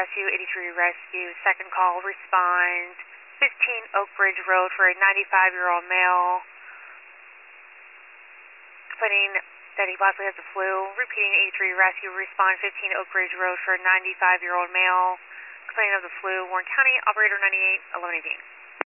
Rescue, 83 Rescue, second call, respond 15 Oak Ridge Road for a 95-year-old male complaining that he possibly has the flu. Repeating 83 Rescue, respond 15 Oak Ridge Road for a 95-year-old male complaining of the flu. Warren County, operator 98, 1118.